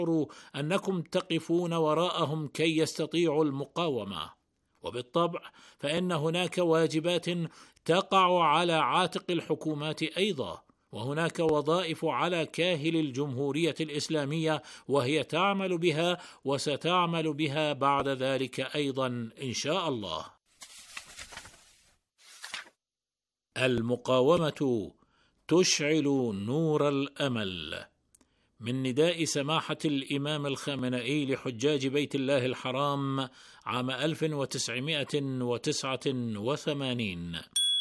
تشعروا أنكم تقفون وراءهم كي يستطيعوا المقاومة. وبالطبع فإن هناك واجبات تقع على عاتق الحكومات أيضا، وهناك وظائف على كاهل الجمهورية الإسلامية، وهي تعمل بها وستعمل بها بعد ذلك أيضا إن شاء الله. المقاومة تشعل نور الأمل. من نداء سماحة الإمام الخامنئي لحجاج بيت الله الحرام عام 1989: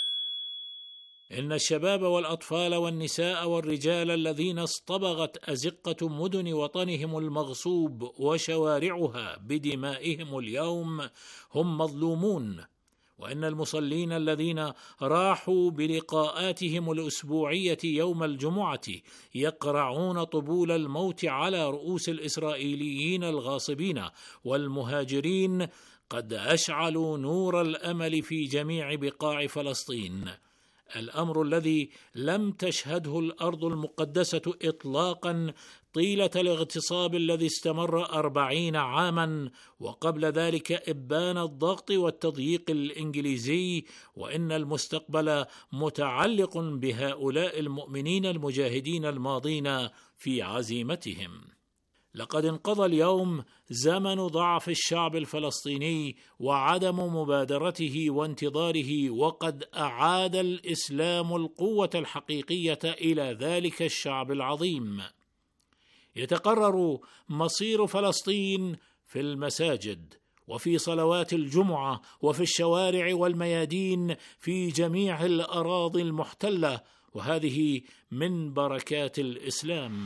إن الشباب والأطفال والنساء والرجال الذين اصطبغت أزقة مدن وطنهم المغصوب وشوارعها بدمائهم اليوم هم مظلومون، وإن المصلين الذين راحوا بلقاءاتهم الأسبوعية يوم الجمعة يقرعون طبول الموت على رؤوس الإسرائيليين الغاصبين والمهاجرين قد أشعلوا نور الأمل في جميع بقاع فلسطين، الأمر الذي لم تشهده الأرض المقدسة إطلاقا طيلة الاغتصاب الذي استمر 40 عاما، وقبل ذلك إبان الضغط والتضييق الإنجليزي، وإن المستقبل متعلق بهؤلاء المؤمنين المجاهدين الماضين في عزيمتهم. لقد انقضى اليوم زمن ضعف الشعب الفلسطيني وعدم مبادرته وانتظاره، وقد أعاد الإسلام القوة الحقيقية إلى ذلك الشعب العظيم. يتقرر مصير فلسطين في المساجد وفي صلوات الجمعة وفي الشوارع والميادين في جميع الأراضي المحتلة، وهذه من بركات الإسلام.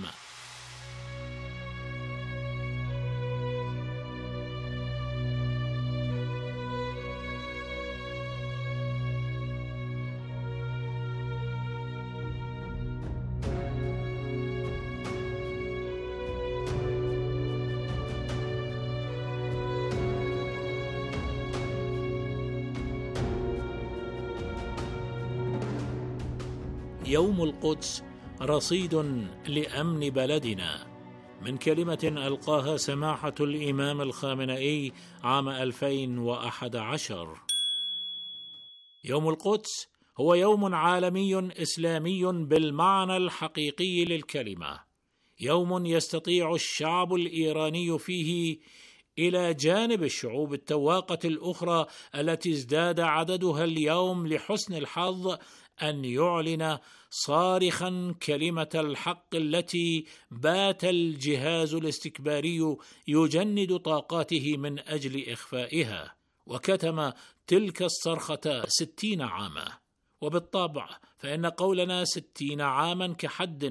يوم القدس رصيد لأمن بلدنا، من كلمة ألقاها سماحة الإمام الخامنئي عام 2011. يوم القدس هو يوم عالمي إسلامي بالمعنى الحقيقي للكلمة، يوم يستطيع الشعب الإيراني فيه إلى جانب الشعوب التواقة الأخرى التي ازداد عددها اليوم لحسن الحظ أن يعلن صارخا كلمة الحق التي بات الجهاز الاستكباري يجند طاقاته من أجل إخفائها، وكتم تلك الصرخة 60 عاما. وبالطبع فإن قولنا 60 عاما كحد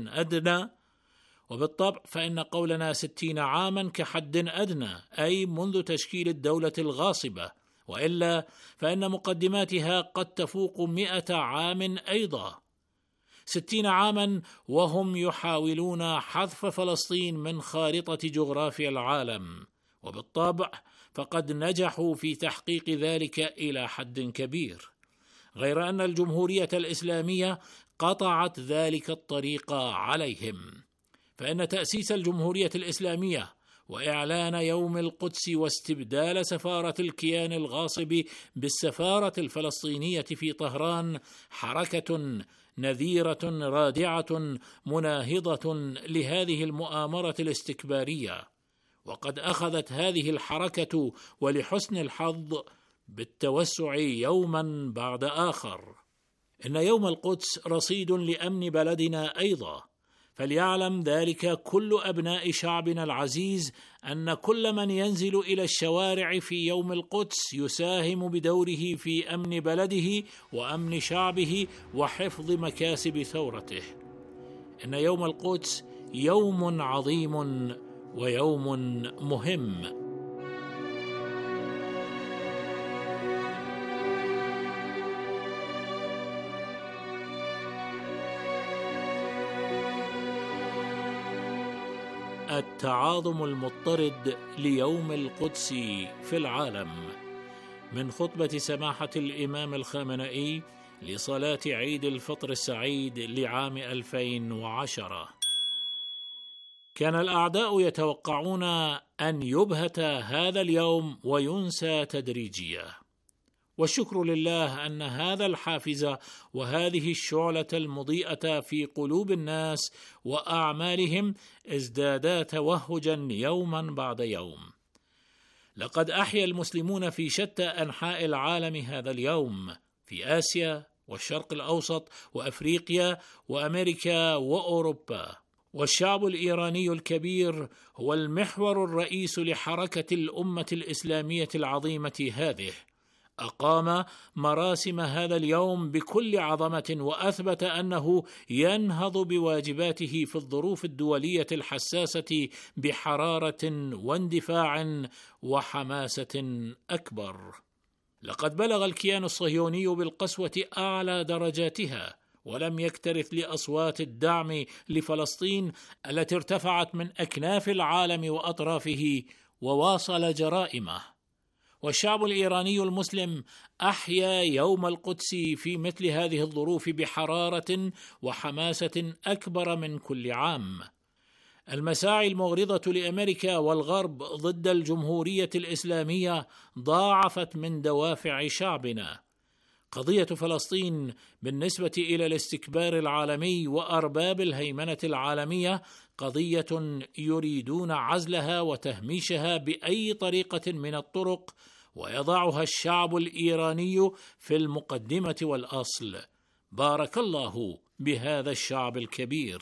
أدنى أي منذ تشكيل الدولة الغاصبة، وإلا فإن مقدماتها قد تفوق 100 عام أيضا. 60 عاما وهم يحاولون حذف فلسطين من خارطة جغرافيا العالم، وبالطبع فقد نجحوا في تحقيق ذلك إلى حد كبير، غير أن الجمهورية الإسلامية قطعت ذلك الطريق عليهم. فإن تأسيس الجمهورية الإسلامية وإعلان يوم القدس واستبدال سفارة الكيان الغاصب بالسفارة الفلسطينية في طهران حركة نذيرة رادعة مناهضة لهذه المؤامرة الاستكبارية، وقد أخذت هذه الحركة ولحسن الحظ بالتوسع يوما بعد آخر. إن يوم القدس رصيد لأمن بلدنا أيضا، فليعلم ذلك كل أبناء شعبنا العزيز أن كل من ينزل إلى الشوارع في يوم القدس يساهم بدوره في أمن بلده وأمن شعبه وحفظ مكاسب ثورته. إن يوم القدس يوم عظيم ويوم مهم. التعاظم المضطرد ليوم القدس في العالم، من خطبة سماحة الإمام الخامنئي لصلاة عيد الفطر السعيد لعام 2010. كان الأعداء يتوقعون أن يبهت هذا اليوم وينسى تدريجيا، والشكر لله أن هذا الحافز وهذه الشعلة المضيئة في قلوب الناس وأعمالهم ازدادا توهجا يوما بعد يوم. لقد أحيا المسلمون في شتى أنحاء العالم هذا اليوم، في آسيا والشرق الأوسط وأفريقيا وأمريكا وأوروبا، والشعب الإيراني الكبير هو المحور الرئيس لحركة الأمة الإسلامية العظيمة هذه. أقام مراسم هذا اليوم بكل عظمة، وأثبت أنه ينهض بواجباته في الظروف الدولية الحساسة بحرارة واندفاع وحماسة أكبر. لقد بلغ الكيان الصهيوني بالقسوة أعلى درجاتها، ولم يكترث لأصوات الدعم لفلسطين التي ارتفعت من أكناف العالم وأطرافه، وواصل جرائمه. والشعب الإيراني المسلم أحيا يوم القدس في مثل هذه الظروف بحرارة وحماسة أكبر من كل عام. المساعي المغرضة لأمريكا والغرب ضد الجمهورية الإسلامية ضاعفت من دوافع شعبنا. قضية فلسطين بالنسبة إلى الاستكبار العالمي وأرباب الهيمنة العالمية قضية يريدون عزلها وتهميشها بأي طريقة من الطرق، ويضعها الشعب الإيراني في المقدمة والأصل. بارك الله بهذا الشعب الكبير.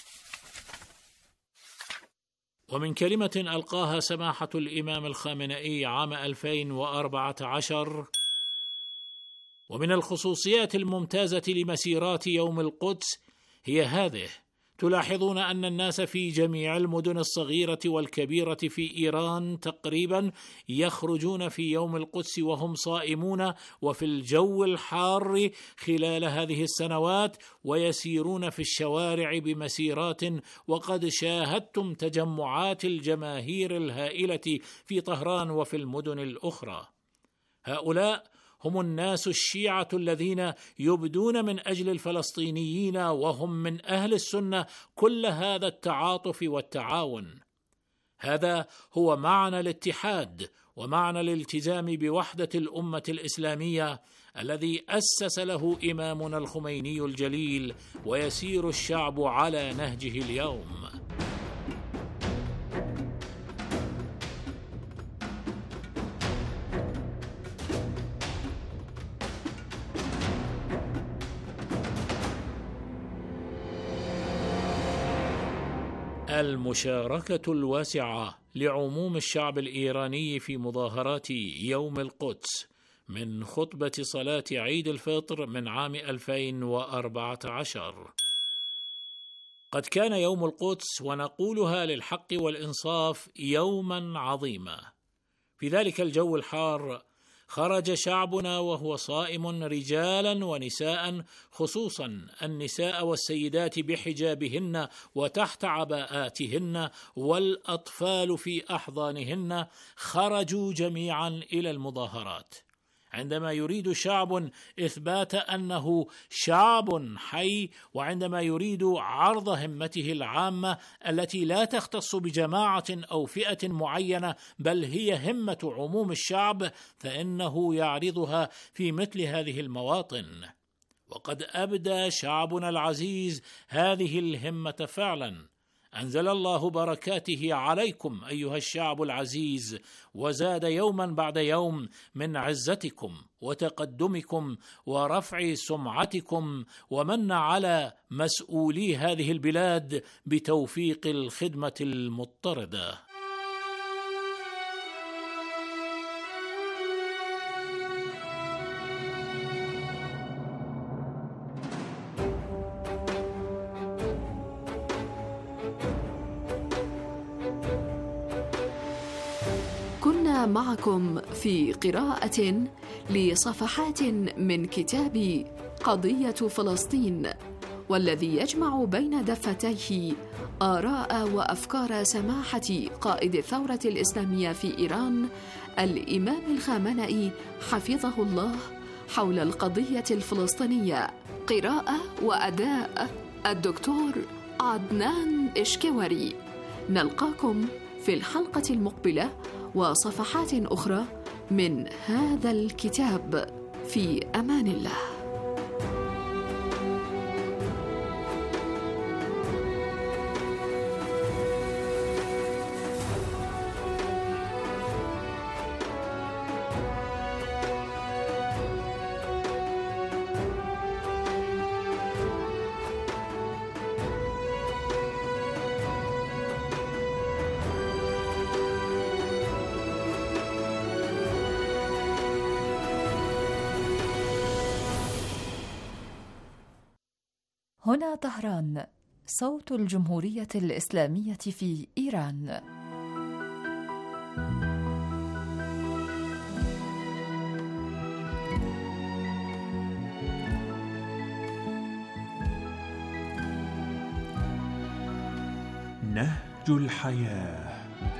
ومن كلمة ألقاها سماحة الإمام الخامنئي عام 2014، ومن الخصوصيات الممتازة لمسيرات يوم القدس هي هذه: تلاحظون أن الناس في جميع المدن الصغيرة والكبيرة في إيران تقريبا يخرجون في يوم القدس وهم صائمون وفي الجو الحار خلال هذه السنوات، ويسيرون في الشوارع بمسيرات، وقد شاهدتم تجمعات الجماهير الهائلة في طهران وفي المدن الأخرى. هؤلاء هم الناس الشيعة الذين يبدون من أجل الفلسطينيين، وهم من أهل السنة كل هذا التعاطف والتعاون. هذا هو معنى الاتحاد ومعنى الالتزام بوحدة الأمة الإسلامية الذي أسس له إمامنا الخميني الجليل، ويسير الشعب على نهجه اليوم. المشاركة الواسعة لعموم الشعب الإيراني في مظاهرات يوم القدس من خطبة صلاة عيد الفطر من عام 2014. قد كان يوم القدس، ونقولها للحق والإنصاف، يوما عظيما. في ذلك الجو الحار خرج شعبنا وهو صائم، رجالا ونساء، خصوصا النساء والسيدات بحجابهن وتحت عباءاتهن، والأطفال في أحضانهن، خرجوا جميعا إلى المظاهرات. عندما يريد شعب إثبات أنه شعب حي، وعندما يريد عرض همته العامة التي لا تختص بجماعة أو فئة معينة، بل هي همة عموم الشعب، فإنه يعرضها في مثل هذه المواطن. وقد أبدى شعبنا العزيز هذه الهمة فعلا. أنزل الله بركاته عليكم أيها الشعب العزيز، وزاد يوما بعد يوم من عزتكم وتقدمكم ورفع سمعتكم، ومن على مسؤولي هذه البلاد بتوفيق الخدمة المضطردة. معكم في قراءة لصفحات من كتاب قضية فلسطين، والذي يجمع بين دفتيه آراء وأفكار سماحة قائد الثورة الإسلامية في إيران الإمام الخامنئي حفظه الله حول القضية الفلسطينية. قراءة وأداء الدكتور عدنان إشكوري. نلقاكم في الحلقة المقبلة وصفحات أخرى من هذا الكتاب. في أمان الله. هنا طهران، صوت الجمهورية الإسلامية في إيران. نهج الحياة.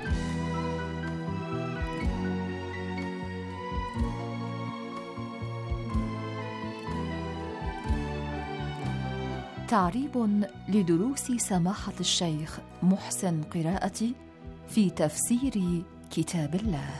تعريب لدروس سماحة الشيخ محسن قراءتي في تفسير كتاب الله.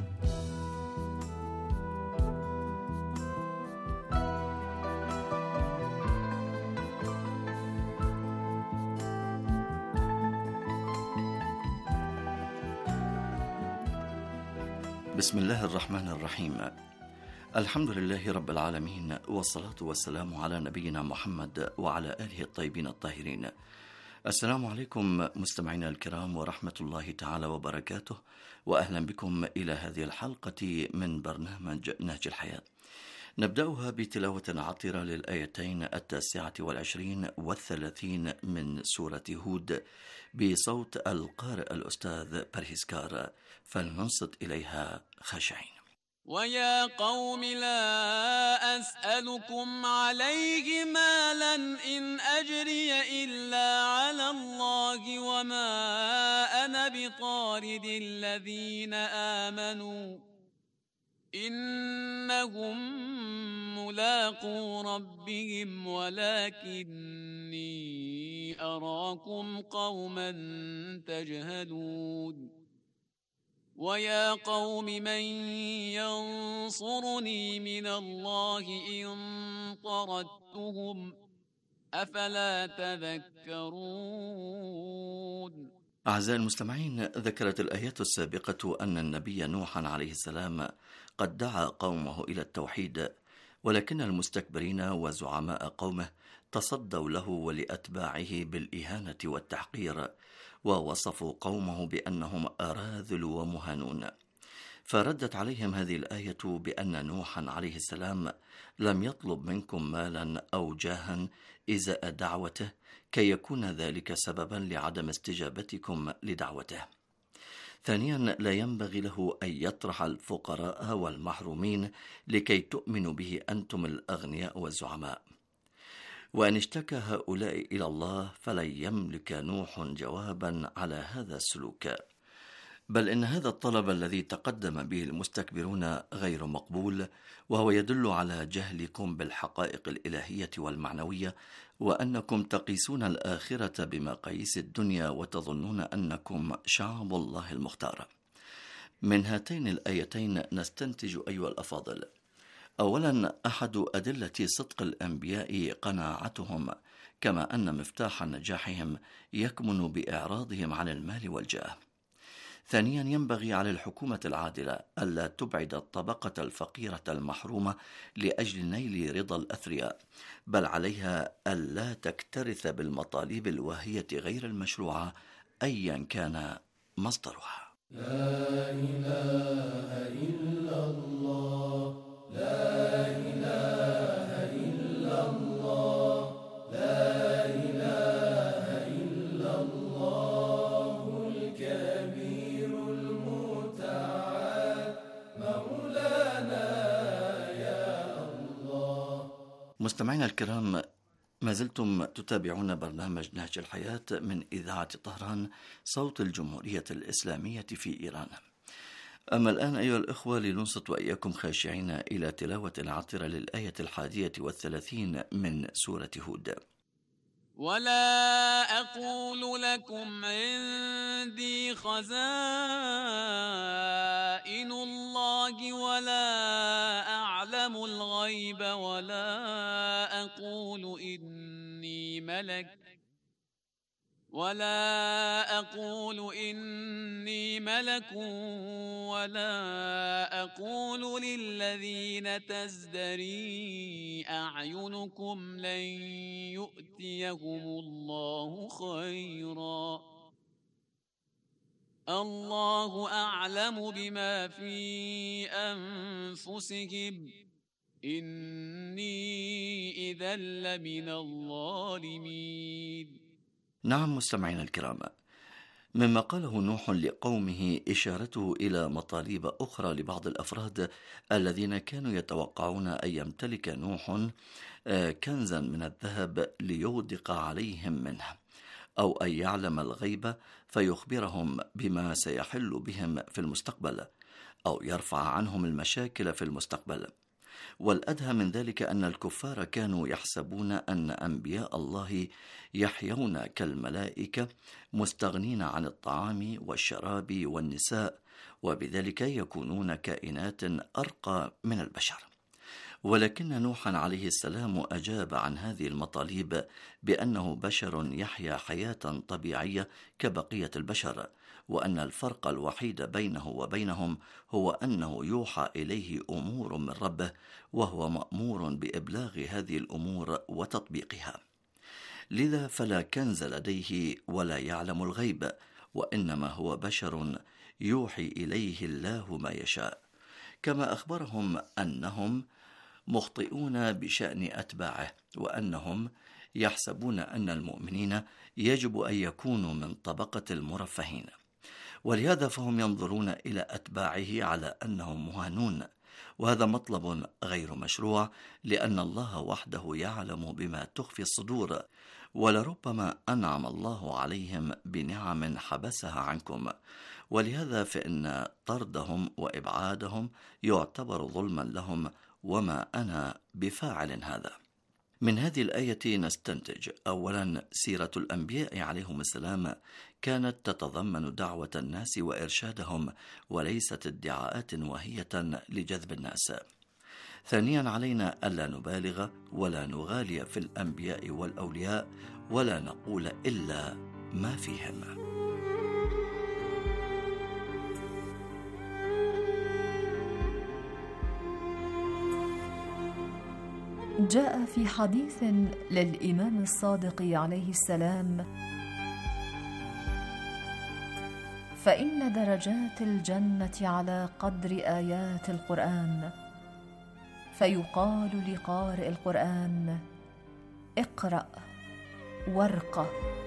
بسم الله الرحمن الرحيم. الحمد لله رب العالمين، والصلاة والسلام على نبينا محمد وعلى آله الطيبين الطاهرين. السلام عليكم مستمعينا الكرام ورحمة الله تعالى وبركاته، وأهلا بكم إلى هذه الحلقة من برنامج نهج الحياة. نبدأها بتلاوة عطرة للآيتين 29 و30 من سورة هود بصوت القارئ الأستاذ برهيسكار، فلننصت إليها خاشعين. ويا قوم لا أسألكم عليه مالا إن أجري إلا على الله وما أنا بطارد الذين آمنوا إنهم ملاقو ربهم ولكني أراكم قوما تجهلون. ويا قوم من ينصرني من الله إن طردتهم أفلا تذكرون. أعزائي المستمعين، ذكرت الآيات السابقة أن النبي نوحا عليه السلام قد دعا قومه إلى التوحيد، ولكن المستكبرين وزعماء قومه تصدوا له ولأتباعه بالإهانة والتحقير، ووصفوا قومه بأنهم أراذل ومهانون. فردت عليهم هذه الآية بأن نوحا عليه السلام لم يطلب منكم مالا أو جاها إزاء دعوته كي يكون ذلك سببا لعدم استجابتكم لدعوته. ثانيا، لا ينبغي له أن يطرح الفقراء والمحرومين لكي تؤمنوا به أنتم الأغنياء والزعماء. وأن اشتكى هؤلاء إلى الله فلن يملك نوح جوابا على هذا السلوك، بل إن هذا الطلب الذي تقدم به المستكبرون غير مقبول، وهو يدل على جهلكم بالحقائق الإلهية والمعنوية، وأنكم تقيسون الآخرة بمقاييس الدنيا وتظنون أنكم شعب الله المختار. من هاتين الآيتين نستنتج أيها الأفاضل: أولا، أحد أدلة صدق الأنبياء قناعتهم، كما أن مفتاح نجاحهم يكمن بإعراضهم عن المال والجاه. ثانيا، ينبغي على الحكومة العادلة ألا تبعد الطبقة الفقيرة المحرومة لأجل نيل رضا الأثرياء، بل عليها ألا تكترث بالمطالب الواهية غير المشروعة أيا كان مصدرها. لا إله إلا الله، لا إله إلا الله، لا إله إلا الله الكبير المتعال مولانا يا الله. مستمعينا الكرام، ما زلتم تتابعون برنامج نهج الحياة من إذاعة طهران، صوت الجمهورية الإسلامية في إيران. أما الآن أيها الإخوة، لننصت وإياكم خاشعين إلى تلاوة عطرة للآية 31 من سورة هود. ولا أقول لكم عندي خزائن الله ولا أعلم الغيب ولا أقول إني ملك ولا أقول للذين تزدري أعينكم لن يؤتيهم الله خيرا الله أعلم بما في أنفسهم إني إذا لمن الظالمين. نعم مستمعينا الكرام، مما قاله نوح لقومه إشارته إلى مطالب أخرى لبعض الأفراد الذين كانوا يتوقعون أن يمتلك نوح كنزا من الذهب ليغدق عليهم منه، أو أن يعلم الغيب فيخبرهم بما سيحل بهم في المستقبل، أو يرفع عنهم المشاكل في المستقبل. والأدهى من ذلك أن الكفار كانوا يحسبون أن أنبياء الله يحيون كالملائكة مستغنين عن الطعام والشراب والنساء، وبذلك يكونون كائنات أرقى من البشر. ولكن نوحا عليه السلام أجاب عن هذه المطالب بأنه بشر يحيا حياة طبيعية كبقية البشر، وأن الفرق الوحيد بينه وبينهم هو أنه يوحى إليه أمور من ربه، وهو مأمور بإبلاغ هذه الأمور وتطبيقها. لذا فلا كنز لديه ولا يعلم الغيب، وإنما هو بشر يوحي إليه الله ما يشاء، كما أخبرهم أنهم مخطئون بشأن أتباعه، وأنهم يحسبون أن المؤمنين يجب أن يكونوا من طبقة المرفهين، ولهذا فهم ينظرون إلى أتباعه على أنهم مهانون، وهذا مطلب غير مشروع، لأن الله وحده يعلم بما تخفي الصدور، ولربما أنعم الله عليهم بنعم حبسها عنكم، ولهذا فإن طردهم وإبعادهم يعتبر ظلما لهم، وما أنا بفاعل هذا. من هذه الآية نستنتج أولا سيرة الأنبياء عليهم السلام كانت تتضمن دعوة الناس وإرشادهم، وليست ادعاءات وهية لجذب الناس. ثانيا علينا ألا نبالغ ولا نغالي في الأنبياء والأولياء، ولا نقول إلا ما فيهم. جاء في حديث للإمام الصادق عليه السلام: فإن درجات الجنة على قدر آيات القرآن، فيقال لقارئ القرآن: اقرأ وارقى.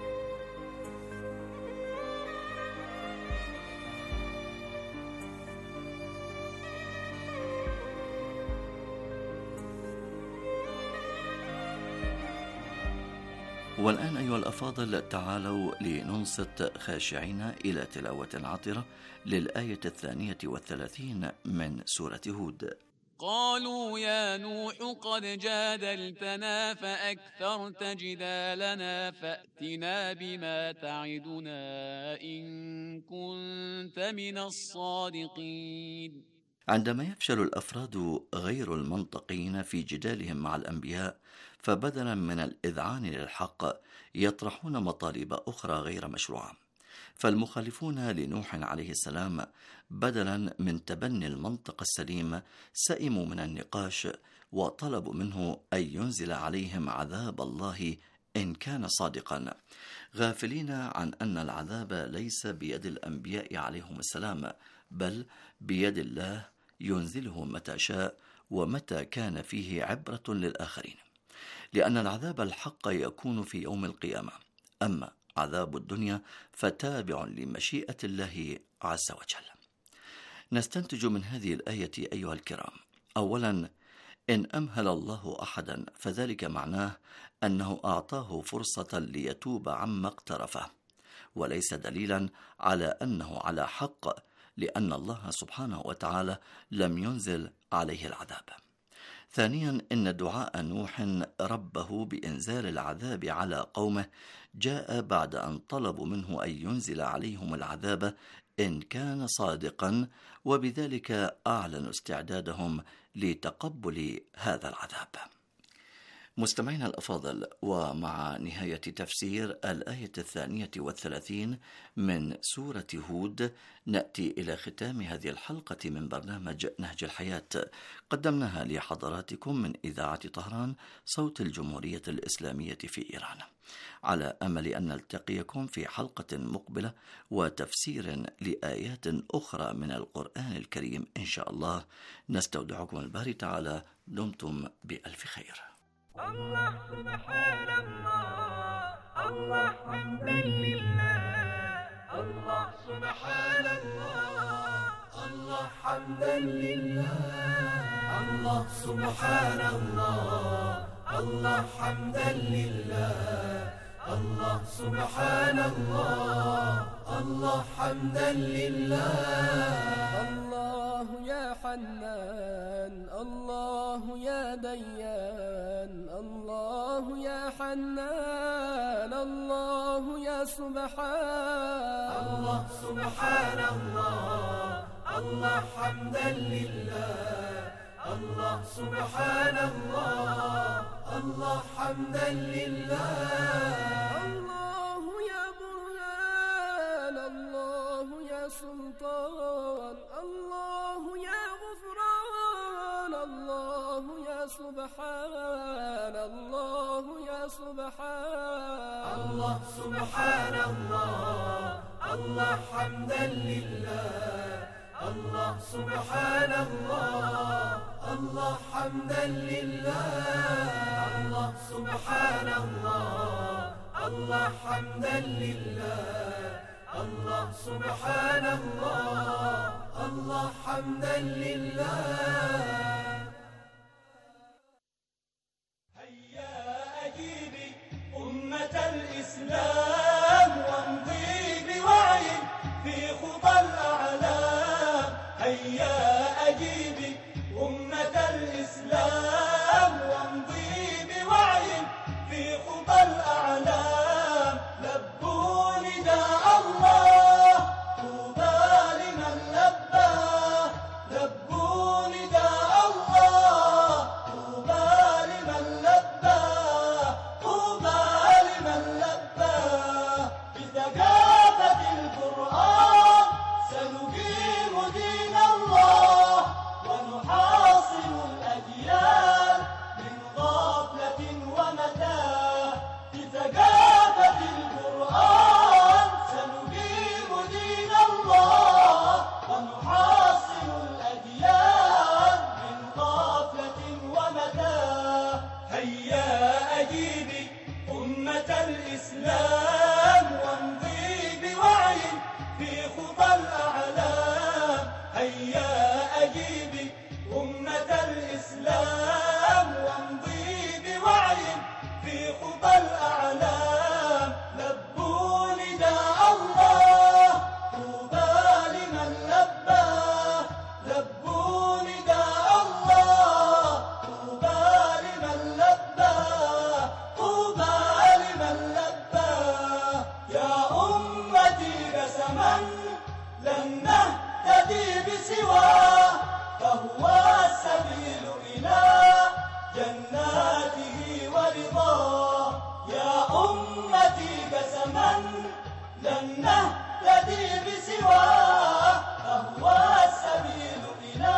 والآن أيها الأفاضل، تعالوا لننصت خاشعين إلى تلاوة عطرة للآية 32 من سورة هود. قالوا يا نوح قد جادلتنا فأكثرت جدالنا فأتنا بما تعدنا إن كنت من الصادقين. عندما يفشل الأفراد غير المنطقين في جدالهم مع الأنبياء، فبدلا من الإذعان للحق يطرحون مطالب أخرى غير مشروعة. فالمخالفون لنوح عليه السلام بدلا من تبني المنطق السليم سئموا من النقاش، وطلبوا منه أن ينزل عليهم عذاب الله إن كان صادقا، غافلين عن أن العذاب ليس بيد الأنبياء عليهم السلام، بل بيد الله ينزله متى شاء ومتى كان فيه عبرة للآخرين، لأن العذاب الحق يكون في يوم القيامة، أما عذاب الدنيا فتابع لمشيئة الله عز وجل. نستنتج من هذه الآية أيها الكرام: أولا، إن أمهل الله أحدا فذلك معناه أنه أعطاه فرصة ليتوب عما اقترفه، وليس دليلا على أنه على حق، لأن الله سبحانه وتعالى لم ينزل عليه العذاب. ثانيا، إن دعاء نوح ربه بإنزال العذاب على قومه جاء بعد أن طلبوا منه أن ينزل عليهم العذاب إن كان صادقا، وبذلك أعلنوا استعدادهم لتقبل هذا العذاب. مستمعينا الأفاضل، ومع نهاية تفسير الآية 32 من سورة هود نأتي إلى ختام هذه الحلقة من برنامج نهج الحياة، قدمناها لحضراتكم من إذاعة طهران صوت الجمهورية الإسلامية في إيران، على أمل أن نلتقيكم في حلقة مقبلة وتفسير لآيات أخرى من القرآن الكريم إن شاء الله. نستودعكم الباري تعالى، دمتم بألف خير. الله سبحان الله، الله حمدا لله، الله سبحان الله، الله حمدا لله، الله سبحان الله، الله حمدا لله، الله سبحان الله، الله حمدا لله. الله يا حنان، الله يا ديان، الله يا حنان، الله يا سبحان. الله سبحان الله، الله حمدا لله، الله سبحان الله، الله حمدا لله. الله يا برهان، الله يا سلطان، الله يا غفران، الله يا سبحان، الله يا سبحان. الله سبحان الله، الله حمدا لله، الله سبحان الله، الله حمدا لله. الله سبحان الله، الله حمدا لله، الله سبحان الله، الله حمدا لله. هيا أجيبي أمة الإسلام وامضي بوعي في خطى الأعلام. هيا أجيبي أمة الإسلام وامضي بوعي في خطى الأعلام. لبوا نداء الله، طوبى لمن لباه. لبوا نداء الله، طوبى لمن لباه، طوبى لمن لباه. بثقافة القرآن سنقيم دين الله، ونحاصر الأديان من غفلة ومتاع. بثقافة القرآن سنقيم دين الله، ونحاصر الأديان من غفلة ومتاع. هيا أجيبي أمة الإسلام وامضي بوعي في خطى الأعلام. هيا أجيبي أمة الإسلام وامضي بوعي في خطى الأعلام. لبوا نداء الله، طوبى لمن لباه. لبوا نداء الله، طوبى لمن لباه، طوبى لمن لباه. يا أمتي بسما لن نهتدي بسواه، فهو السبيل إلى جناته ورضاه. يا أمتي بسما لن نهتدي بسواه، فهو السبيل إلى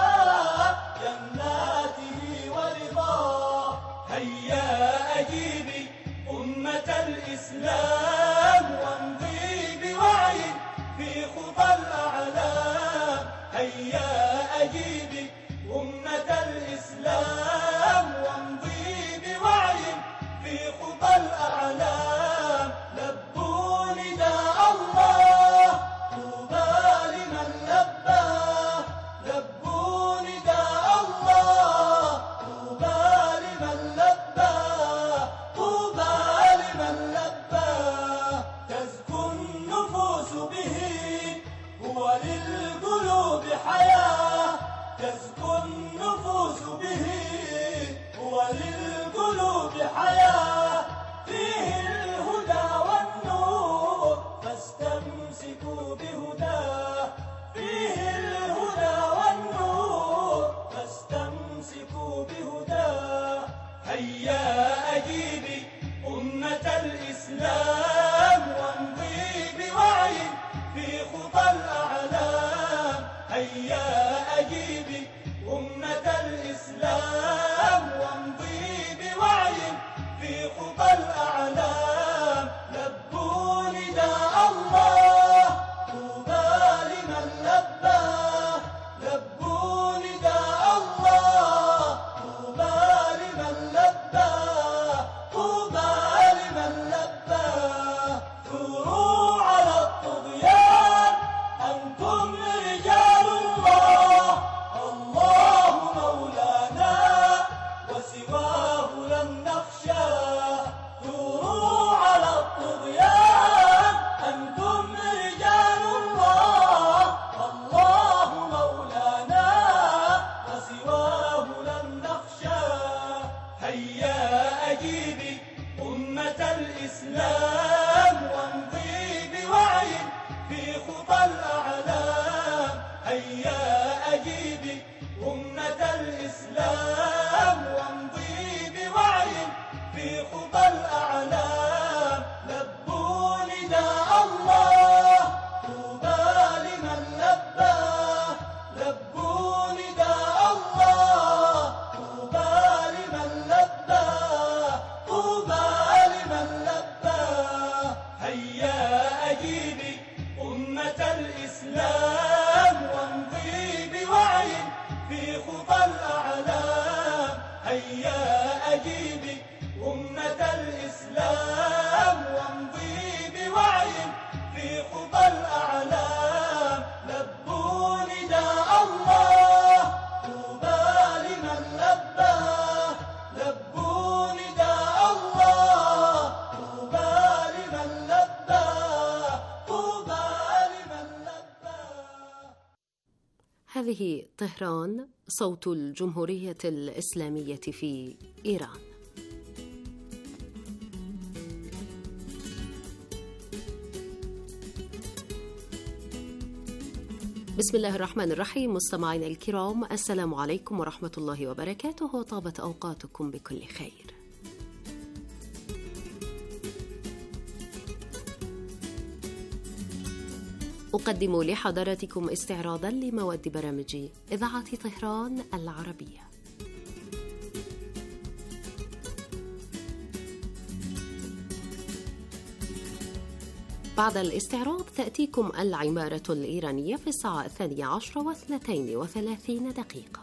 جناته ورضاه. هيا أجيبي أمة الإسلام وامضي بوعي في خطى الأعلام. هيا أجيبي أمة الإسلام وامضي بوعي في خطى الأعلام. لبوا نداء الله، طوبى لمن لباه. لبوا نداء الله، طوبى لمن لباه، طوبى لمن لباه. تزكو النفوس به، هو للقلوب حياة. هيا أجيبي أمة الإسلام وامضي بوعي في خطى الأعلام. لبوا نداء الله طوبى لمن لباه، لبوا نداء الله طوبى لمن لباه، طوبى لمن لباه. ثوروا على الطغيان أنتم رجال الله، الله مولانا وسواه لن نخشى. ثوروا على الطغيان أنتم رجال الله، الله مولانا وسواه لن نخشى. هيا أجيبي أمة الإسلام وامضي بوعي في خطى الأعلام. هيا أجيبي أمة الإسلام وامضي بوعي في خطى الأعلام. لبوا نداء الله طوبى لمن لباه، لبوا نداء الله طوبى لمن لباه، طوبى لمن لباه. هيا أجيبي أمة الإسلام وامضي بوعي في خطى الأعلام. هيا أجيبي أمة الإسلام وامضي بوعي في خطى الأعلام. لبوا نداء الله طوبى لمن لباه، لبوا نداء الله طوبى لمن لباه، طوبى لمن لباه. هذه طهران، صوت الجمهورية الإسلامية في إيران. بسم الله الرحمن الرحيم. مستمعينا الكرام، السلام عليكم ورحمة الله وبركاته، وطابت أوقاتكم بكل خير. أقدم لحضراتكم استعراضا لمواد برامج إذاعة طهران العربية. بعد الاستعراض تأتيكم العمارة الإيرانية في الساعة 12:32.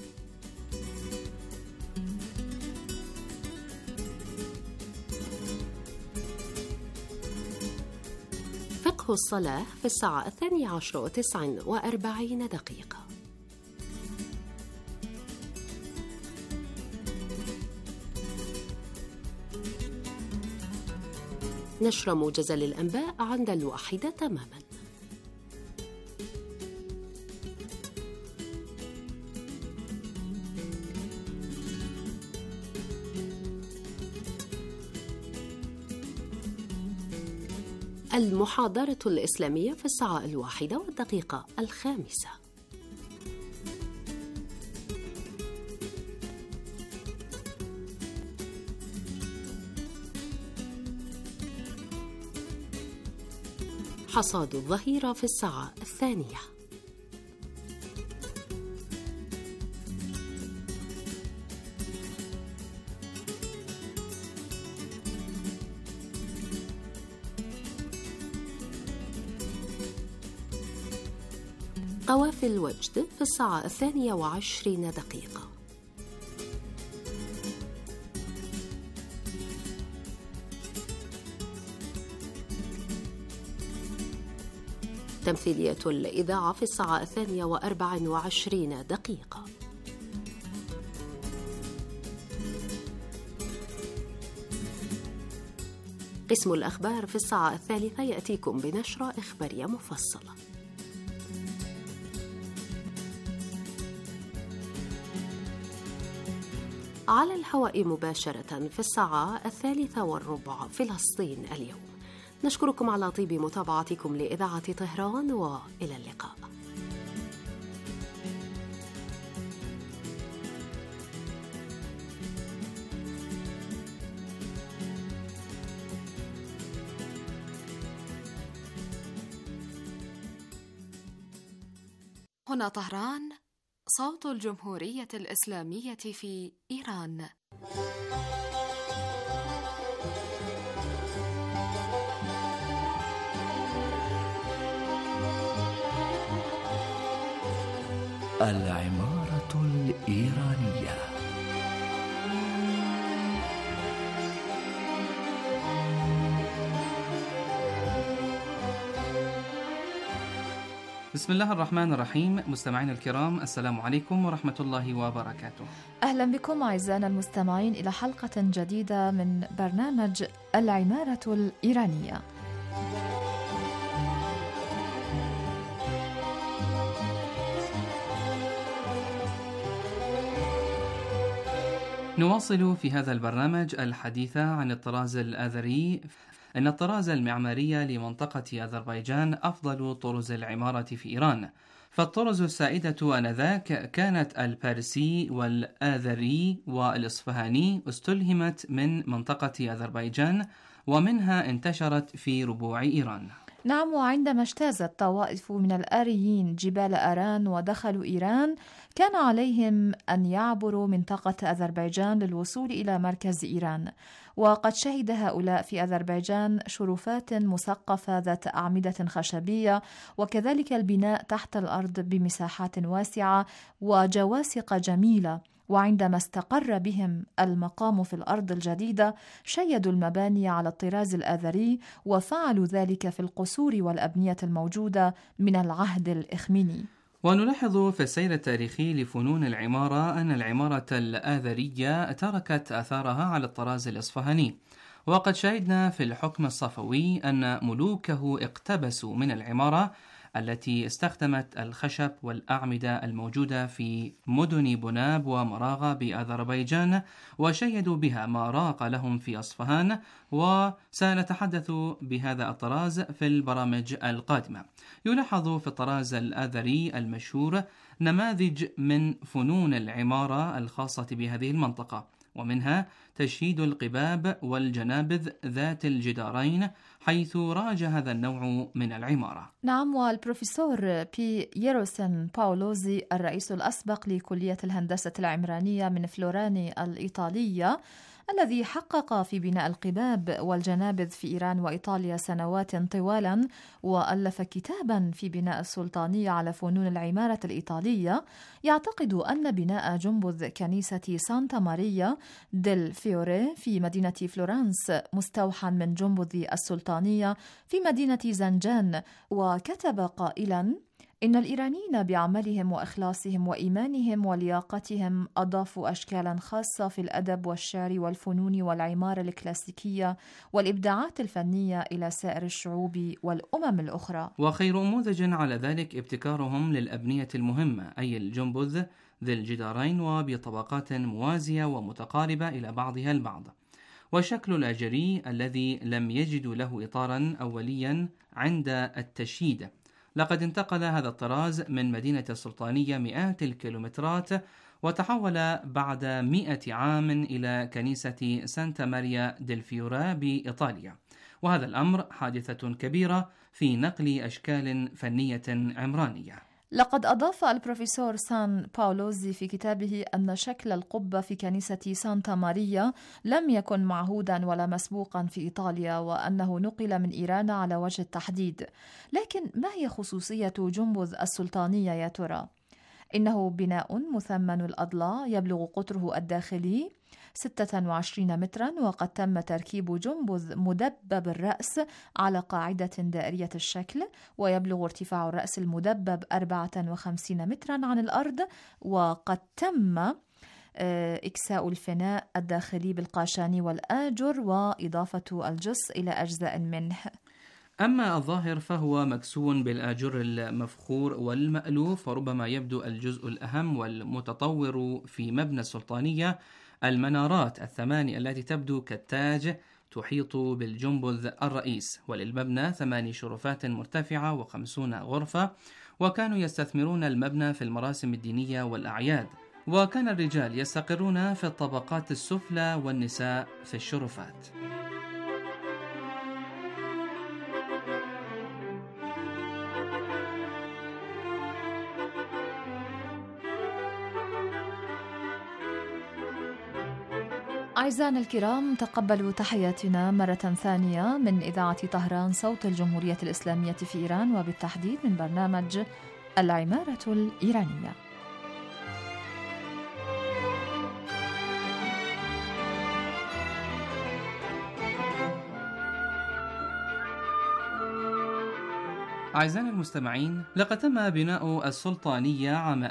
فقه الصلاة في الساعة 12:49. نشر موجز للأنباء عند 1:00 تماما. المحاضرة الإسلامية في الساعة 1:05. حصاد الظهيرة في الساعة 2. قوافل الوجد في الساعة 22. تمثيلية الإذاعة في الساعة 2:24. قسم الأخبار في الساعة 3 يأتيكم بنشرة إخبارية مفصلة. على الهواء مباشرة في الساعة 3:15 فلسطين اليوم. نشكركم على طيب متابعتكم لإذاعة طهران، وإلى اللقاء. هنا طهران، صوت الجمهورية الإسلامية في إيران. العمارة الإيرانية. بسم الله الرحمن الرحيم. مستمعين الكرام، السلام عليكم ورحمة الله وبركاته. أهلا بكم أعزائنا المستمعين إلى حلقة جديدة من برنامج العمارة الإيرانية. نواصل في هذا البرنامج الحديث عن الطراز الآذري. إن الطراز المعماري لمنطقة أذربيجان أفضل طرز العمارة في إيران، فالطرز السائدة آنذاك كانت البارسي والآذري والإصفهاني، استلهمت من منطقة أذربيجان ومنها انتشرت في ربوع إيران. نعم، وعندما اجتازت طوائف من الآريين جبال آران ودخلوا إيران، كان عليهم أن يعبروا منطقة أذربيجان للوصول إلى مركز إيران. وقد شهد هؤلاء في أذربيجان شرفات مثقفة ذات أعمدة خشبية، وكذلك البناء تحت الأرض بمساحات واسعة وجواسق جميلة. وعندما استقر بهم المقام في الأرض الجديدة، شيدوا المباني على الطراز الآذري، وفعلوا ذلك في القصور والأبنية الموجودة من العهد الإخميني. ونلاحظ في السير التاريخي لفنون العمارة أن العمارة الآذرية تركت آثارها على الطراز الإصفهاني، وقد شاهدنا في الحكم الصفوي أن ملوكه اقتبسوا من العمارة التي استخدمت الخشب والأعمدة الموجودة في مدن بناب ومراغة بأذربيجان، وشيدوا بها ما راق لهم في أصفهان، وسنتحدث بهذا الطراز في البرامج القادمة. يلاحظ في الطراز الآذري المشهور نماذج من فنون العمارة الخاصة بهذه المنطقة، ومنها تشييد القباب والجنابذ ذات الجدارين، حيث راج هذا النوع من العمارة. نعم، والبروفيسور ييروسن باولوزي الرئيس الأسبق لكلية الهندسة العمرانية من فلوراني الإيطالية، الذي حقق في بناء القباب والجنابذ في إيران وإيطاليا سنوات طوالا، وألف كتابا في بناء السلطانية على فنون العمارة الإيطالية، يعتقد أن بناء جنبذ كنيسة سانتا ماريا ديل فيوري في مدينة فلورنس مستوحى من جنبذ السلطانية في مدينة زنجان، وكتب قائلا: إن الإيرانيين بعملهم وإخلاصهم وإيمانهم ولياقتهم أضافوا أشكالا خاصة في الأدب والشعر والفنون والعمارة الكلاسيكية والإبداعات الفنية إلى سائر الشعوب والأمم الأخرى. وخير نموذج على ذلك ابتكارهم للأبنية المهمة، أي الجنبذ ذي الجدارين وبطبقات موازية ومتقاربة إلى بعضها البعض، وشكل الأجري الذي لم يجدوا له إطارا أوليا عند التشييد. لقد انتقل هذا الطراز من مدينة السلطانية مئات الكيلومترات، وتحول بعد 100 عام إلى كنيسة سانتا ماريا ديل فيورا بإيطاليا، وهذا الأمر حادثة كبيرة في نقل أشكال فنية عمرانية. لقد أضاف البروفيسور سان باولوزي في كتابه أن شكل القبة في كنيسة سانتا ماريا لم يكن معهودا ولا مسبوقا في إيطاليا، وأنه نقل من إيران على وجه التحديد. لكن ما هي خصوصية جنبذ السلطانية يا ترى؟ إنه بناء مثمن الأضلاع يبلغ قطره الداخلي 26 مترا، وقد تم تركيب جنبذ مدبب الرأس على قاعدة دائرية الشكل، ويبلغ ارتفاع الرأس المدبب 54 مترا عن الأرض، وقد تم إكساء الفناء الداخلي بالقاشاني والآجر وإضافة الجص إلى أجزاء منه. أما الظاهر فهو مكسو بالآجر المفخور والمألوف، وربما يبدو الجزء الأهم والمتطور في مبنى السلطانية المنارات الثماني التي تبدو كالتاج تحيط بالجنبذ الرئيس، وللمبنى 8 شرفات مرتفعة و50 غرفة، وكانوا يستثمرون المبنى في المراسم الدينية والأعياد، وكان الرجال يستقرون في الطبقات السفلى والنساء في الشرفات. أعزائنا الكرام، تقبلوا تحياتنا مرة ثانية من إذاعة طهران صوت الجمهورية الإسلامية في إيران، وبالتحديد من برنامج العمارة الإيرانية. أعزائنا المستمعين، لقد تم بناء السلطانية عام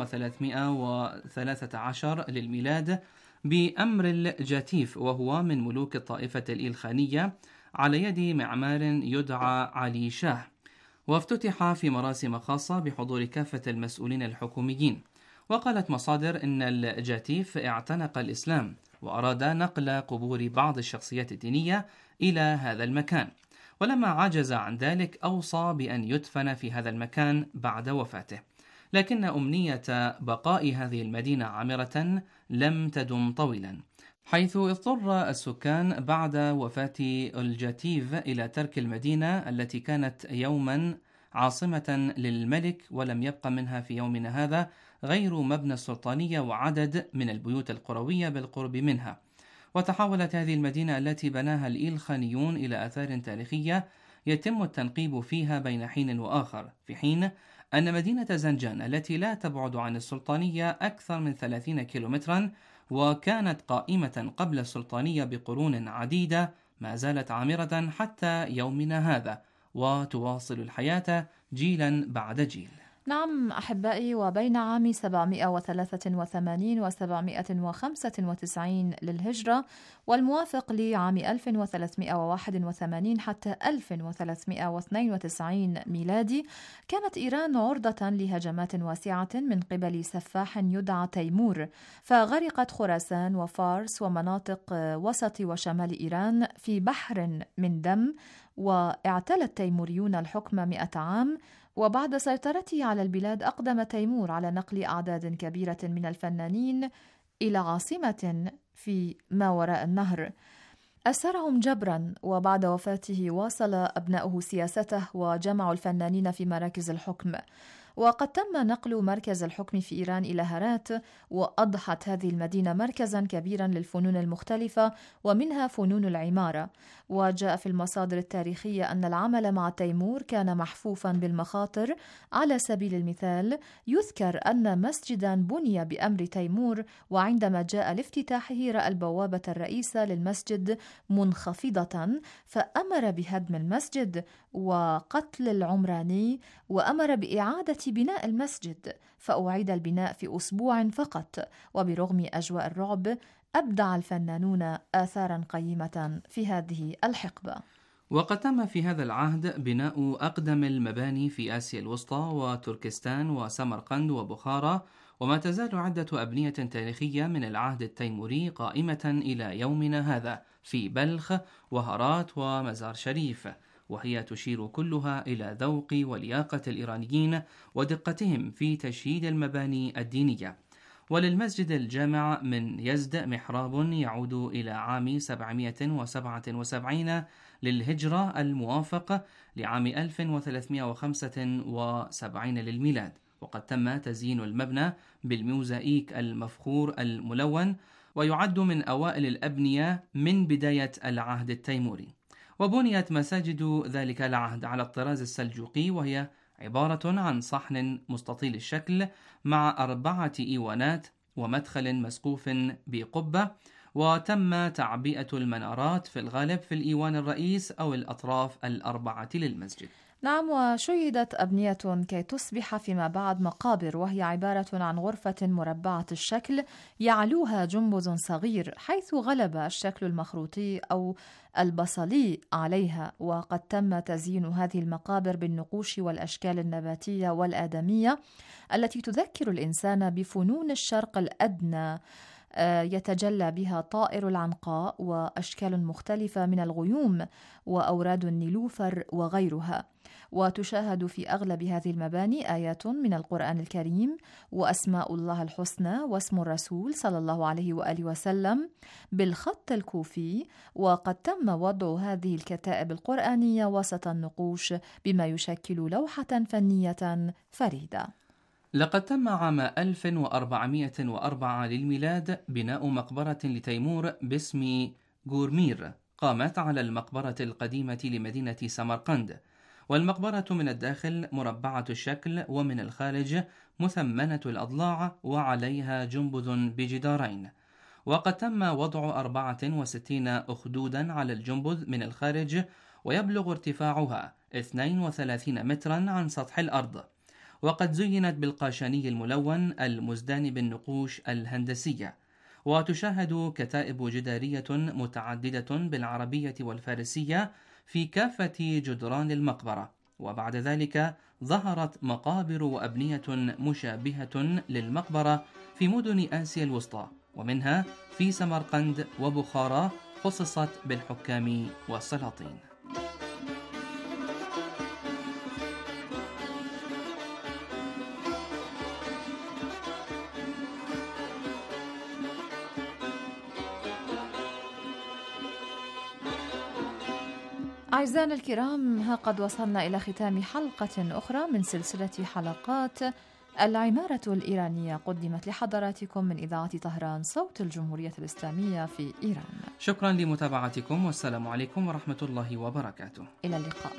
1313 للميلاد بأمر الجاتيف، وهو من ملوك الطائفة الإلخانية، على يد معمار يدعى علي شاه، وافتتح في مراسم خاصة بحضور كافة المسؤولين الحكوميين. وقالت مصادر إن الجاتيف اعتنق الإسلام وأراد نقل قبور بعض الشخصيات الدينية إلى هذا المكان، ولما عجز عن ذلك أوصى بأن يدفن في هذا المكان بعد وفاته. لكن أمنية بقاء هذه المدينة عامرة لم تدم طويلا، حيث اضطر السكان بعد وفاة الجاتيف إلى ترك المدينة التي كانت يوما عاصمة للملك، ولم يبق منها في يومنا هذا غير مبنى السلطانية وعدد من البيوت القروية بالقرب منها. وتحولت هذه المدينة التي بناها الإلخانيون إلى آثار تاريخية يتم التنقيب فيها بين حين وآخر، في حين أن مدينة زنجان التي لا تبعد عن السلطانية أكثر من 30 كيلومترا، وكانت قائمة قبل السلطانية بقرون عديدة، ما زالت عامرة حتى يومنا هذا، وتواصل الحياة جيلا بعد جيل. نعم أحبائي، وبين عام 783 و 795 للهجرة والموافق لعام 1381 حتى 1392 ميلادي، كانت إيران عرضة لهجمات واسعة من قبل سفاح يدعى تيمور، فغرقت خراسان وفارس ومناطق وسط وشمال إيران في بحر من دم، واعتلى التيموريون الحكم 100 عام. وبعد سيطرته على البلاد أقدم تيمور على نقل أعداد كبيرة من الفنانين إلى عاصمة في ما وراء النهر، أسرهم جبرا، وبعد وفاته واصل أبناؤه سياسته وجمعوا الفنانين في مراكز الحكم. وقد تم نقل مركز الحكم في إيران إلى هرات، وأضحت هذه المدينة مركزا كبيرا للفنون المختلفة ومنها فنون العمارة. وجاء في المصادر التاريخية أن العمل مع تيمور كان محفوفا بالمخاطر. على سبيل المثال يذكر أن مسجدا بني بأمر تيمور، وعندما جاء لافتتاحه رأى البوابة الرئيسة للمسجد منخفضة، فأمر بهدم المسجد وقتل العمراني، وأمر بإعادة بناء المسجد، فأعيد البناء في أسبوع فقط. وبرغم أجواء الرعب أبدع الفنانون آثارا قيمة في هذه الحقبة. وقد تم في هذا العهد بناء أقدم المباني في آسيا الوسطى وتركستان وسمرقند وبخارى، وما تزال عدة أبنية تاريخية من العهد التيموري قائمة إلى يومنا هذا في بلخ وهرات ومزار شريف، وهي تشير كلها إلى ذوق ولياقة الإيرانيين ودقتهم في تشييد المباني الدينية. وللمسجد الجامع من يزد محراب يعود إلى عام 777 للهجرة الموافق لعام 1375 للميلاد، وقد تم تزيين المبنى بالموزايك المفخور الملون، ويعد من أوائل الأبنية من بداية العهد التيموري. وبنيت مساجد ذلك العهد على الطراز السلجوقي، وهي عبارة عن صحن مستطيل الشكل مع 4 إيوانات ومدخل مسقوف بقبة، وتم تعبئة المنارات في الغالب في الإيوان الرئيس أو الأطراف 4 للمسجد. نعم، وشيدت أبنية كي تصبح فيما بعد مقابر، وهي عبارة عن غرفة مربعة الشكل يعلوها جنبز صغير، حيث غلب الشكل المخروطي أو البصلي عليها. وقد تم تزيين هذه المقابر بالنقوش والأشكال النباتية والآدمية التي تذكر الإنسان بفنون الشرق الأدنى، يتجلى بها طائر العنقاء وأشكال مختلفة من الغيوم وأوراد النيلوفر وغيرها. وتشاهد في أغلب هذه المباني آيات من القرآن الكريم وأسماء الله الحسنى واسم الرسول صلى الله عليه وآله وسلم بالخط الكوفي. وقد تم وضع هذه الكتائب القرآنية وسط النقوش بما يشكل لوحة فنية فريدة. لقد تم عام 1404 للميلاد بناء مقبرة لتيمور باسم غورمير، قامت على المقبرة القديمة لمدينة سمرقند، والمقبرة من الداخل مربعة الشكل ومن الخارج مثمنة الأضلاع وعليها جنبذ بجدارين، وقد تم وضع 64 أخدودا على الجنبذ من الخارج، ويبلغ ارتفاعها 32 مترا عن سطح الأرض، وقد زينت بالقاشاني الملون المزدان بالنقوش الهندسية، وتشاهد كتائب جدارية متعددة بالعربية والفارسية في كافة جدران المقبرة. وبعد ذلك ظهرت مقابر وأبنية مشابهة للمقبرة في مدن آسيا الوسطى، ومنها في سمرقند وبخارى خصصت بالحكام والسلاطين. أعزائنا الكرام، ها قد وصلنا إلى ختام حلقة أخرى من سلسلة حلقات العمارة الإيرانية، قدمت لحضراتكم من إذاعة طهران صوت الجمهورية الإسلامية في إيران. شكرا لمتابعتكم، والسلام عليكم ورحمة الله وبركاته. إلى اللقاء.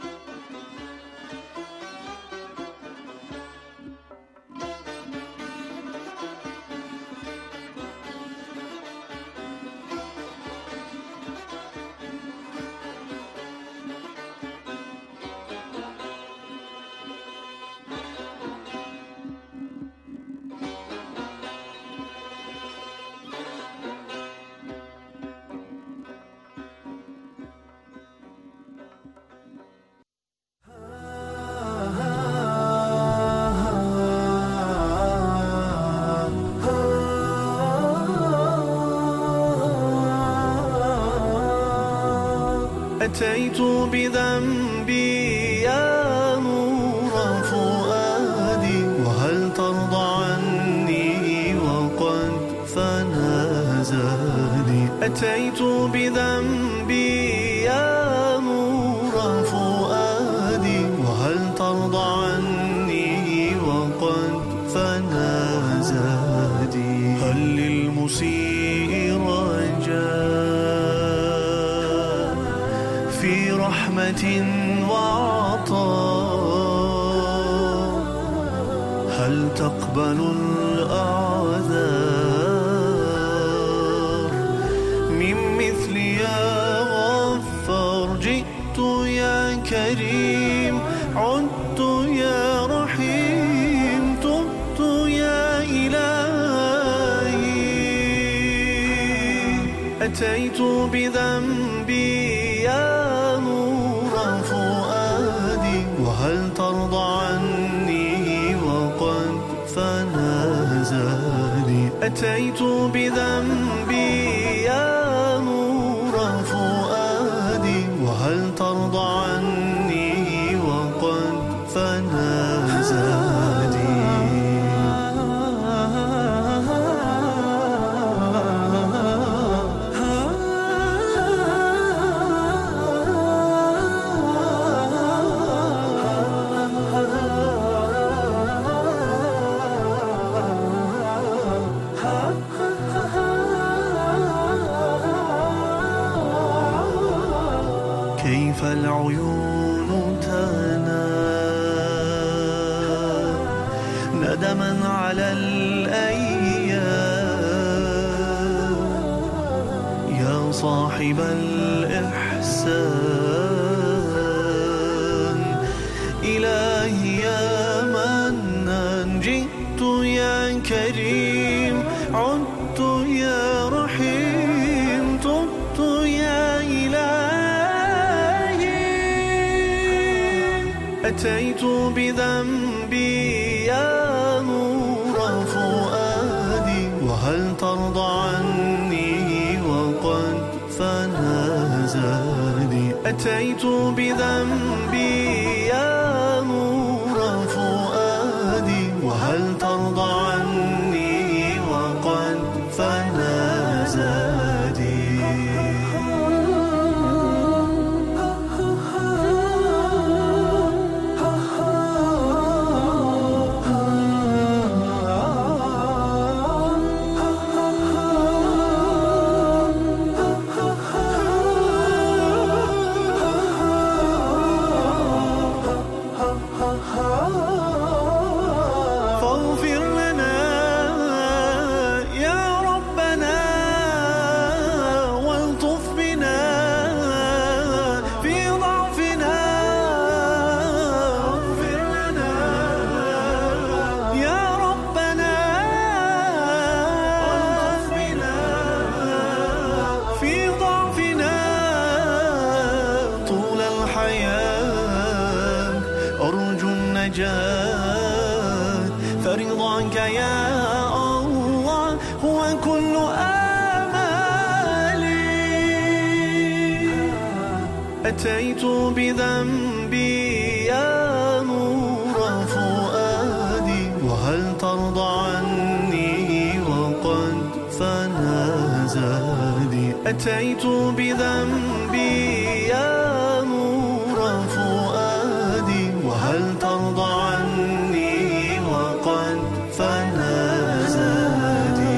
أتيت بذنبي يا نور فؤادي، وهل ترضى عني وقد فنى زادي. أتيت بذنبي يا نور فؤادي، وهل ترضى عني وقد فنى زادي. هل للمسيء رجاء في رحمة وعطاء؟ هل تقبل الأعذار من مثلي يا غفار؟ جئت يا كريم، عدت يا رحيم، تبت يا إلهي. أتيت بذنبي يا نور فؤادي، وهل ترضى عني وقد فنى زادي. أتيت بذنبي يا نور فؤادي، وهل ترضى عني وقد فنى زادي. كيف العيون تنام ندما على الأيام، يا صاحب الإحسان. إلهي يا منان، جئت يا كريم، عدت يا رحيم، تبت يا إلهي. أتيت بذنبي يا نور فؤادي، وهل ترضى عني وقد فنى زادي. أتيت بذنبي يا نور فؤادي، وهل ترضى عني وقد فنى زادي. يا الله هو كل آمالي. أتيت بذنبي يا نور فؤادي، وهل ترضى عني وقد فنى زادي. أتيت بذنبي يا نور فؤادي، وهل ترضى عني وقد فنى زادي.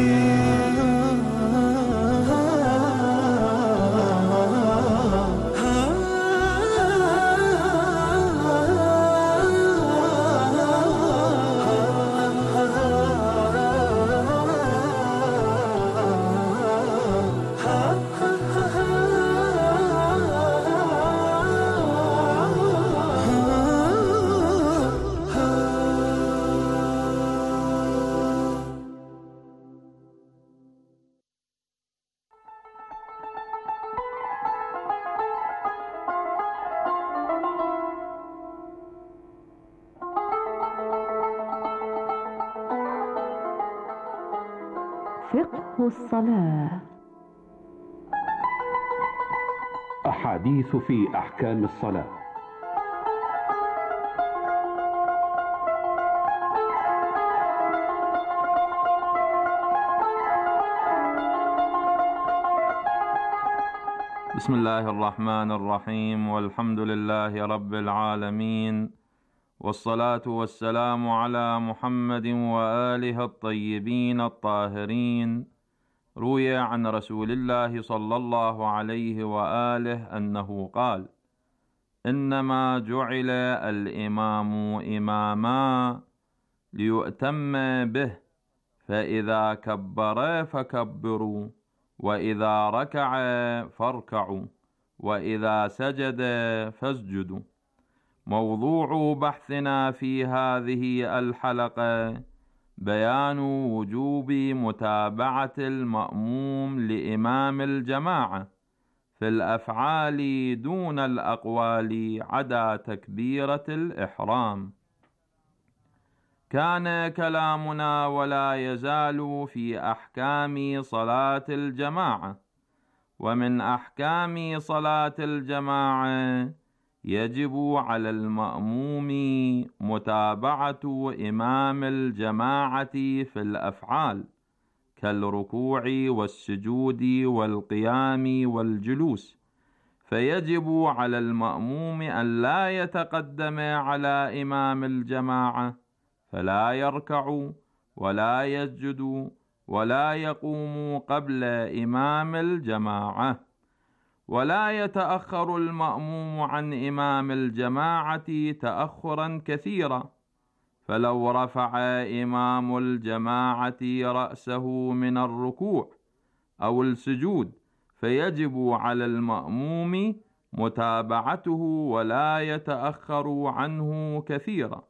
فقه الصلاة. أحاديث في أحكام الصلاة. بسم الله الرحمن الرحيم، والحمد لله رب العالمين، والصلاة والسلام على محمد وآله الطيبين الطاهرين. روي عن رسول الله صلى الله عليه وآله أنه قال: إنما جعل الإمام إماما ليؤتم به، فإذا كبر فكبروا، وإذا ركع فاركعوا، وإذا سجد فاسجدوا. موضوع بحثنا في هذه الحلقة بيان وجوب متابعة المأموم لإمام الجماعة في الأفعال دون الأقوال عدا تكبيرة الإحرام. كان كلامنا ولا يزال في أحكام صلاة الجماعة، ومن أحكام صلاة الجماعة يجب على المأموم متابعة إمام الجماعة في الأفعال كالركوع والسجود والقيام والجلوس، فيجب على المأموم أن لا يتقدم على إمام الجماعة، فلا يركع ولا يسجد ولا يقوم قبل إمام الجماعة، ولا يتأخر المأموم عن إمام الجماعة تأخرا كثيرا. فلو رفع إمام الجماعة رأسه من الركوع أو السجود فيجب على المأموم متابعته ولا يتأخر عنه كثيرا.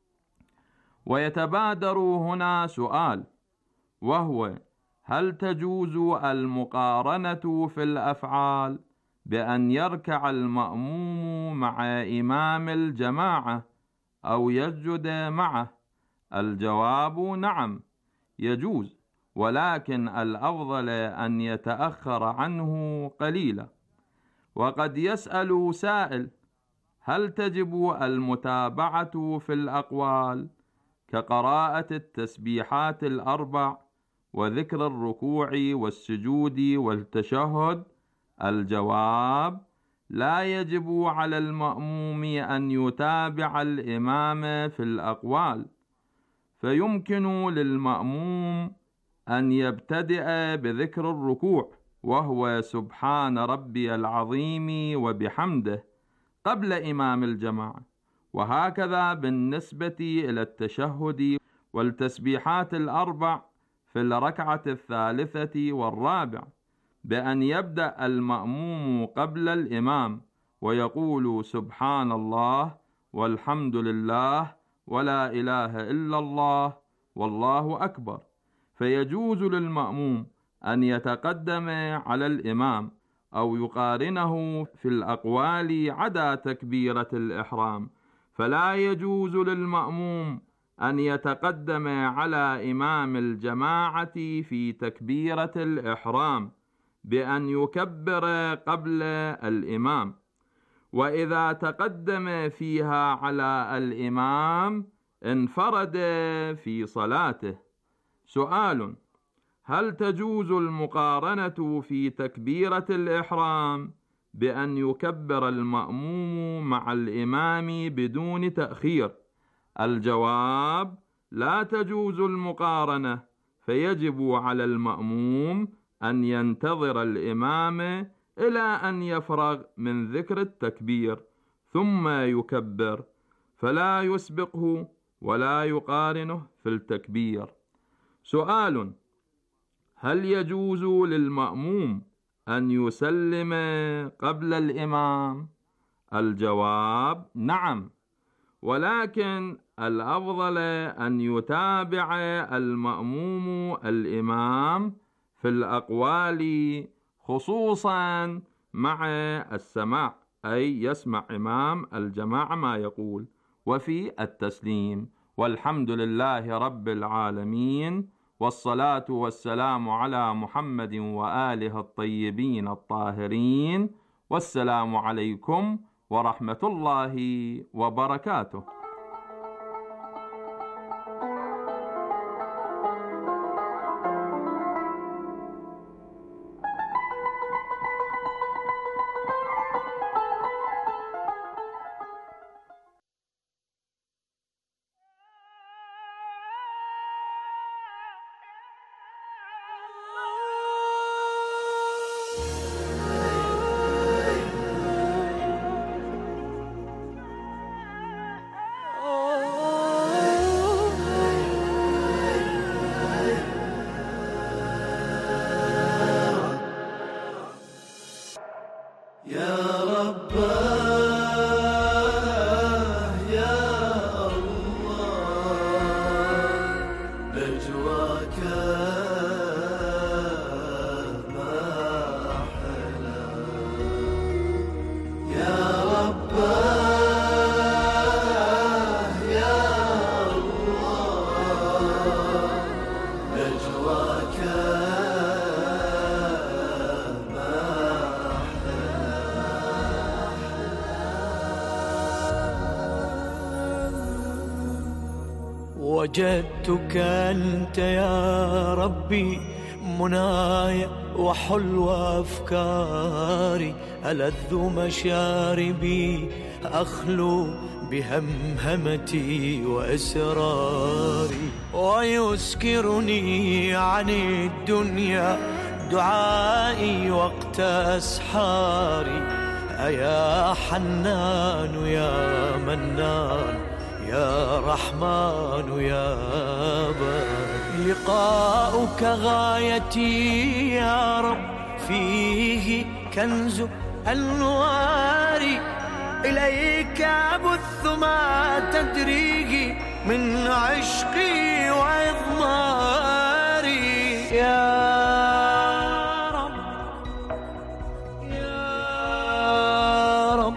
ويتبادر هنا سؤال، وهو: هل تجوز المقارنة في الأفعال بأن يركع المأموم مع إمام الجماعة أو يسجد معه؟ الجواب نعم، يجوز، ولكن الأفضل أن يتأخر عنه قليلا. وقد يسأل سائل: هل تجب المتابعة في الأقوال كقراءة التسبيحات الأربع وذكر الركوع والسجود والتشهد؟ الجواب: لا يجب على المأموم أن يتابع الإمام في الأقوال، فيمكن للمأموم أن يبتدئ بذكر الركوع وهو سبحان ربي العظيم وبحمده قبل إمام الجماعة، وهكذا بالنسبة إلى التشهد والتسبيحات الأربع في الركعة الثالثة والرابع، بأن يبدأ المأموم قبل الإمام ويقول سبحان الله والحمد لله ولا إله إلا الله والله أكبر. فيجوز للمأموم أن يتقدم على الإمام أو يقارنه في الأقوال عدا تكبيرة الإحرام، فلا يجوز للمأموم أن يتقدم على إمام الجماعة في تكبيرة الإحرام بأن يكبر قبل الإمام، وإذا تقدم فيها على الإمام انفرد في صلاته. سؤال: هل تجوز المقارنة في تكبيرة الإحرام بأن يكبر المأموم مع الإمام بدون تأخير؟ الجواب: لا تجوز المقارنة، فيجب على المأموم أن ينتظر الإمام إلى أن يفرغ من ذكر التكبير ثم يكبر، فلا يسبقه ولا يقارنه في التكبير. سؤال: هل يجوز للمأموم أن يسلم قبل الإمام؟ الجواب: نعم، ولكن الأفضل أن يتابع المأموم الإمام في الأقوال، خصوصا مع السماع، أي يسمع إمام الجماعة ما يقول، وفي التسليم. والحمد لله رب العالمين، والصلاة والسلام على محمد وآله الطيبين الطاهرين، والسلام عليكم ورحمة الله وبركاته. وجدتك أنت يا ربي مناي وحلو أفكاري، ألذ مشاربي أخلو بهمهمتي وإسراري، ويسكرني عن الدنيا دعائي وقت أسحاري. أيا حنان يا منان يا رحمن يا بار، لقاؤك غايتي يا رب، فيه كنز أنواري، إليك أبث ما تدريه من عشقي وإضماري. يا رب يا رب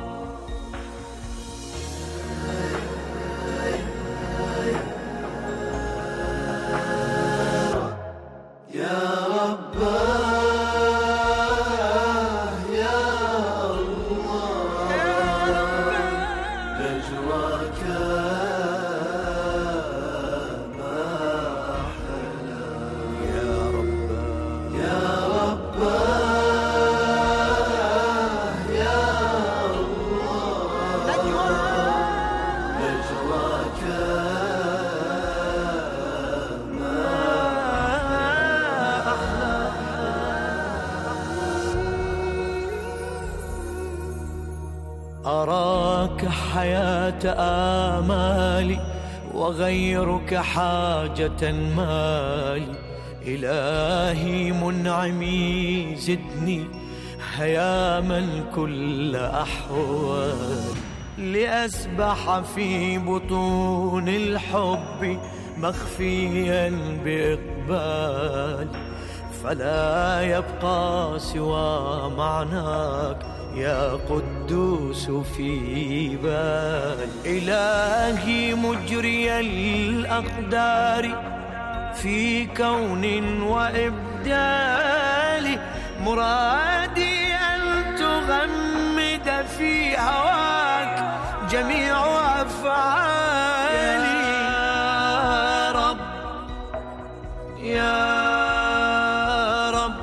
أراك حياة آمالي وغيرك حاجة مالي، إلهي منعمي زدني هياما كل أحوال، لأسبح في بطون الحب مخفيا بإقبال، فلا يبقى سوى معناك يا قدوس في بالي. إلهي مجري الأقدار في كون وإبدال، مرادي أن تغمد في هواك جميع أفعالي. يا رب يا رب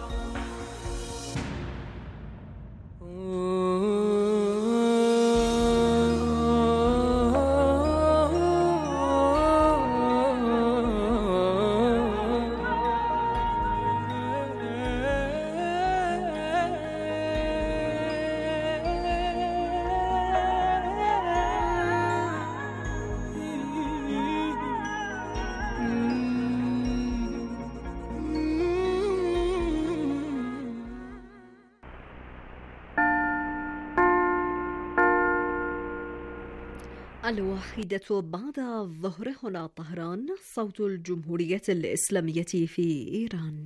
الواحدة بعد الظهر هنا طهران، صوت الجمهورية الإسلامية في إيران.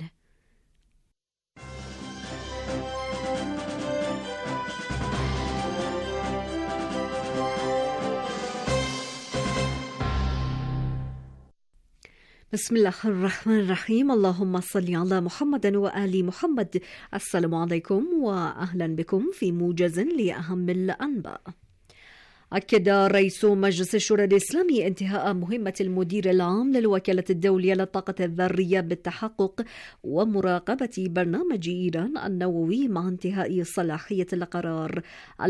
بسم الله الرحمن الرحيم. اللهم صل على محمد وآل محمد. السلام عليكم وأهلا بكم في موجز لأهم الأنباء. أكد رئيس مجلس الشورى الإسلامي انتهاء مهمة المدير العام للوكالة الدولية للطاقة الذرية بالتحقق ومراقبة برنامج إيران النووي مع انتهاء صلاحية القرار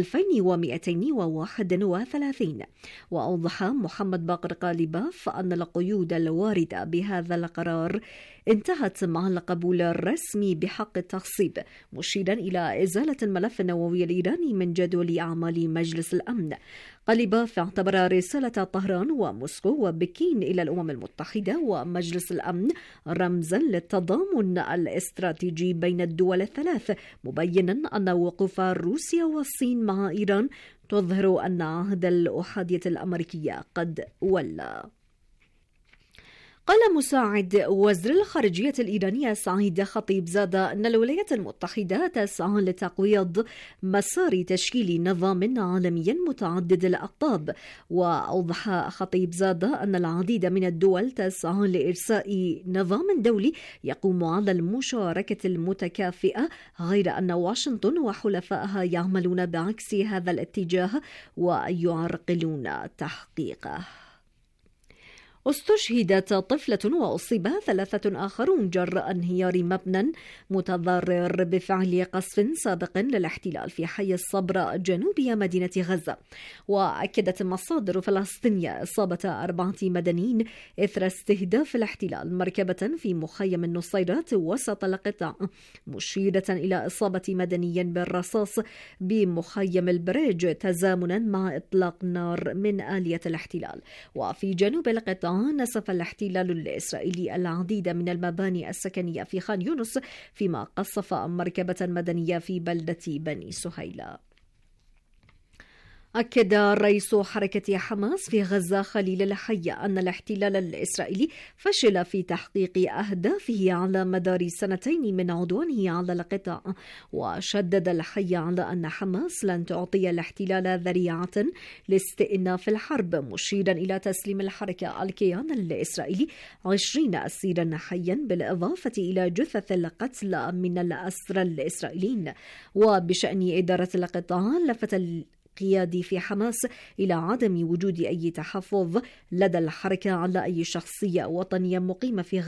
2231. وأوضح محمد باقر قالباف أن القيود الواردة بهذا القرار انتهت مع القبول الرسمي بحق التخصيب، مشيرا إلى إزالة الملف النووي الإيراني من جدول أعمال مجلس الأمن. قالباف اعتبر رسالة طهران وموسكو وبكين إلى الأمم المتحدة ومجلس الأمن رمزا للتضامن الاستراتيجي بين الدول الثلاث، مبينا أن وقوف روسيا والصين مع إيران تظهر أن عهد الأحادية الأمريكية قد ولى. قال مساعد وزير الخارجية الإيرانية سعيد خطيبزادة أن الولايات المتحدة تسعى لتقويض مسار تشكيل نظام عالمي متعدد الأقطاب. وأوضح خطيبزادة أن العديد من الدول تسعى لإرساء نظام دولي يقوم على المشاركة المتكافئة، غير أن واشنطن وحلفائها يعملون بعكس هذا الاتجاه ويعرقلون تحقيقه. استشهدت طفلة وأصيب 3 آخرون جراء انهيار مبنى متضرر بفعل قصف سابق للاحتلال في حي الصبرا جنوبي مدينة غزة. وأكدت مصادر فلسطينية إصابة 4 مدنيين إثر استهداف الاحتلال مركبة في مخيم النصيرات وسط القطاع، مشيرة إلى إصابة مدني بالرصاص بمخيم البريج تزامنا مع إطلاق نار من آلية الاحتلال. وفي جنوب القطاع نسف الاحتلال الإسرائيلي العديد من المباني السكنية في خان يونس، فيما قصف مركبة مدنية في بلدة بني سهيلة. أكد رئيس حركة حماس في غزة خليل الحي أن الاحتلال الإسرائيلي فشل في تحقيق أهدافه على مدار 2 من عدوانه على القطاع. وشدد الحي على أن حماس لن تعطي الاحتلال ذريعة لاستئناف الحرب، مشيرا إلى تسليم الحركة الكيان الإسرائيلي 20 أسيرا حيا بالإضافة إلى جثث القتلى من الأسرى الإسرائيليين. وبشأن إدارة القطاع لفت قيادي في حماس إلى عدم وجود أي تحفظ لدى الحركة على أي شخصية وطنية مقيمة في